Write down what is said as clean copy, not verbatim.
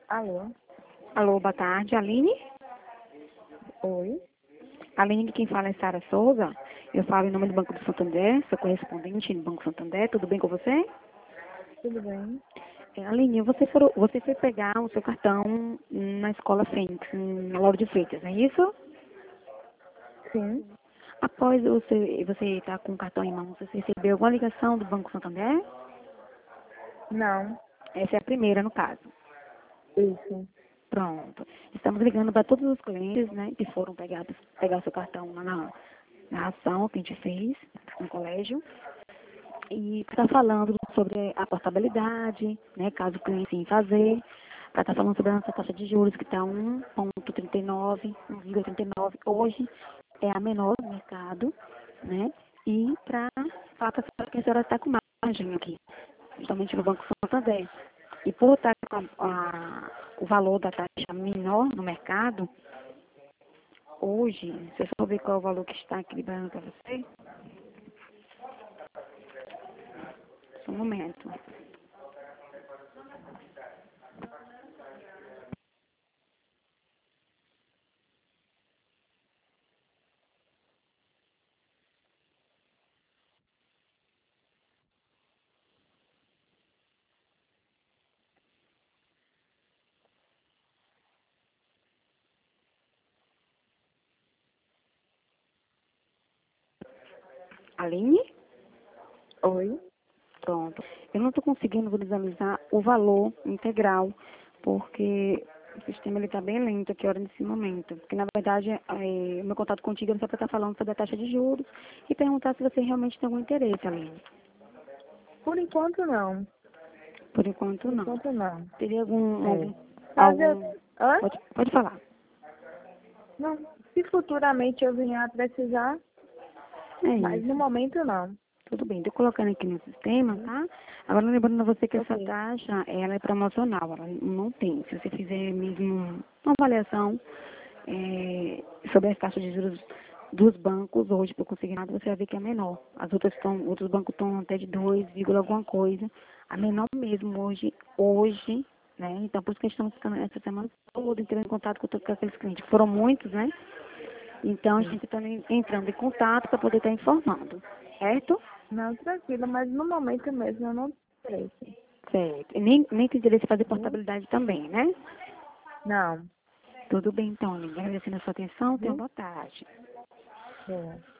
Alô? Alô, boa tarde, Aline? Oi? Aline, quem fala é Sara Souza. Eu falo em nome do Banco do Santander, sou correspondente no Banco Santander. Tudo bem com você? Tudo bem? Aline, você foi pegar o seu cartão na escola Fênix, na Lauro de Freitas, não é isso? Sim? Após você estar com o cartão em mãos, você recebeu alguma ligação do Banco Santander? Não. Essa é a primeira, no caso. Isso. Pronto. Estamos ligando para todos os clientes, né, que foram pegar o seu cartão lá na ação que a gente fez no colégio. E está falando sobre a portabilidade, né, caso o cliente sim fazer. Para estar falando sobre a nossa taxa de juros, que está 1,39, 1,39. Hoje é a menor do mercado, né? E para falar para a senhora que a senhora está com margem aqui, justamente no Banco Santander. E por estar com o valor da taxa menor no mercado, hoje, se eu só ver qual é o valor que está equilibrando para você, só um momento. Aline? Oi? Pronto. Eu não estou conseguindo visualizar o valor integral, porque o sistema está bem lento aqui agora nesse momento. Porque, na verdade, o meu contato contigo era só para estar falando sobre a taxa de juros e perguntar se você realmente tem algum interesse, Aline. Por enquanto, não. Por enquanto, Por não. enquanto, não. Teria É. algum... Mas eu... algum... Hã? Pode falar. Não. Se futuramente eu vier a precisar, É mas no isso. momento, não. Tudo bem, estou colocando aqui no sistema, tá? Agora lembrando a você que essa Ok. taxa, ela é promocional, ela não tem. Se você fizer mesmo uma avaliação sobre as taxas de juros dos bancos hoje para o consignado, você vai ver que é menor. Outros bancos estão até de 2, alguma coisa. A menor mesmo hoje, né? Então por isso que a gente está ficando essa semana toda entrando em contato com aqueles clientes. Foram muitos, né? Então a Sim. gente está entrando em contato para poder estar informando, certo? Não, tranquilo, mas no momento mesmo eu não tenho interesse. Certo. E nem tem interesse em fazer Viu? portabilidade também, né? Não. Tudo bem, então, Aline. Agradecendo a sua atenção. Tenha uma Viu? boa tarde. É.